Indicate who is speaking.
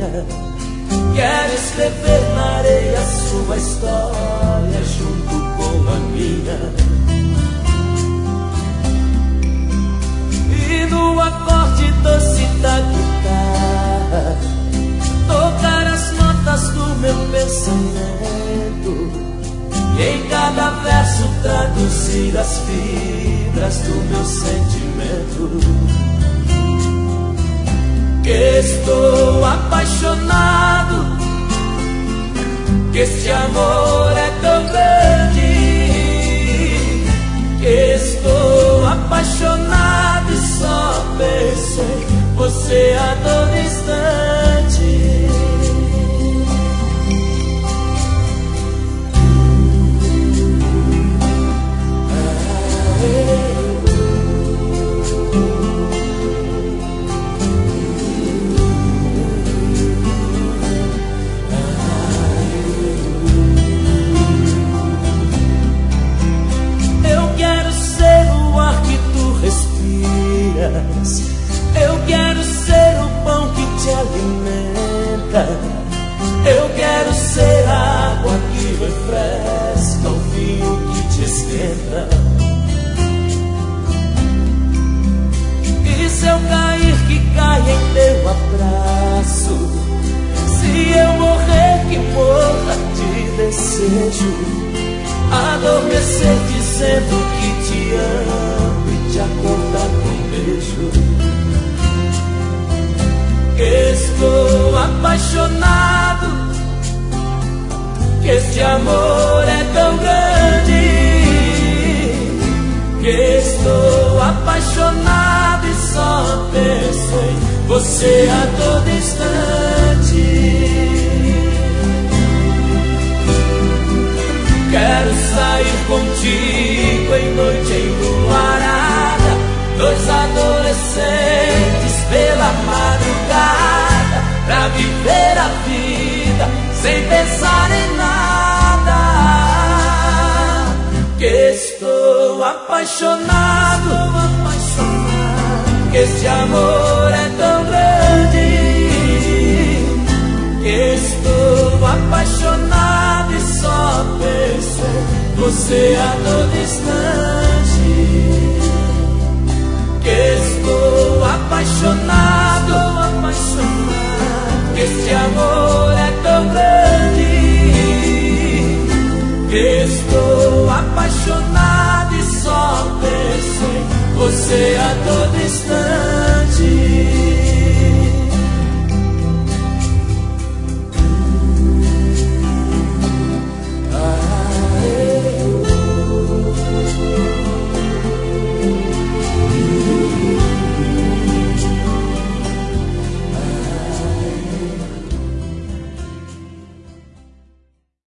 Speaker 1: Quero escrever na areia sua história junto com a minha. E no acorde doce da guitarra tocar as notas do meu pensamento, e em cada verso traduzir as fibras do meu sentimento. Que estou apaixonado, que este amor é tão grande. Que estou apaixonado e só penso em você a todo instante. Eu quero ser o pão que te alimenta. Eu quero ser a água que refresca, o vinho que te esquenta. E se eu cair, que caia em teu abraço. Se eu morrer, que morra de desejo. Adormecer dizendo que te amo e te acordar com beijo. Estou apaixonado, que este amor é tão grande. Que estou apaixonado e só penso em você a todo instante. Quero sair contigo em noite enluarada, dois adolescentes pela madrugada, pra viver a vida sem pensar em nada. Que estou apaixonado, que este amor é tão grande. Que estou apaixonado e só penso em você a todo instante. Que estou apaixonado, que este amor é tão grande. Que estou apaixonado e só penso em você a todo instante.